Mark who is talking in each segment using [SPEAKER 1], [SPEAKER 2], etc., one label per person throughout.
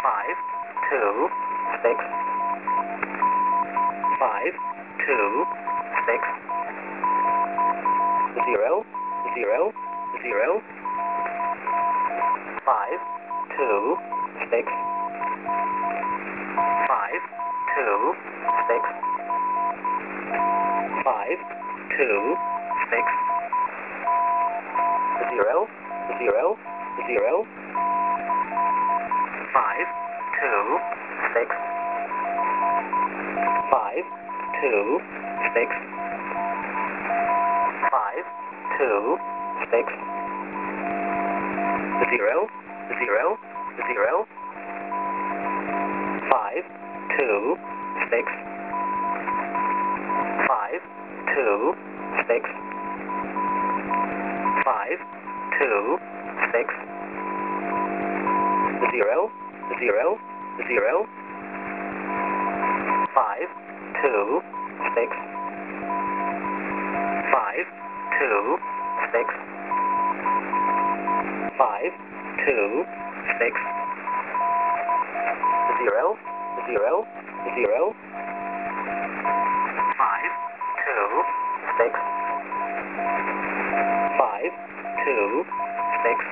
[SPEAKER 1] 5, 2, 6, 5, 2, 6, 0, 0, 0, 5, 2, 6, 5, 2, 6, 5, 2, 6, 0, 0, 0, 5, 2, 6, 5, 2, 6, 5, 2, 6, 0, 0, 0, 5, 2, 6, 5, 2, 6, 5, 2, 6, 0, 0, 0, 5, 2, 6, 5, 2, 6, 5, 2, 6, 0, 0, 0, 5, 2, 6, 5, 2, 6,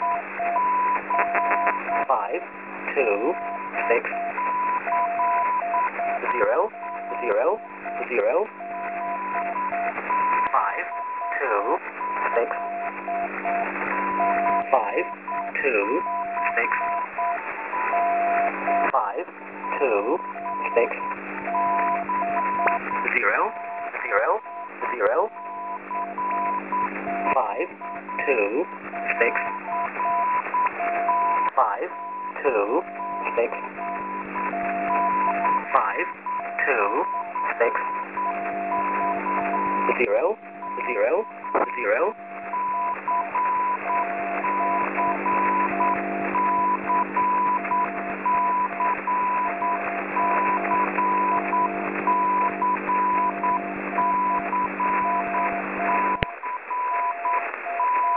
[SPEAKER 1] 5, 2, 6, 0, 0, 0, 5, 2, 6, 5, 2, 6, 5, 2, 6, 0, 0, 0, 5, 2, 6, 5, 2, 6, 5, 2, 6, 0, 0, 0,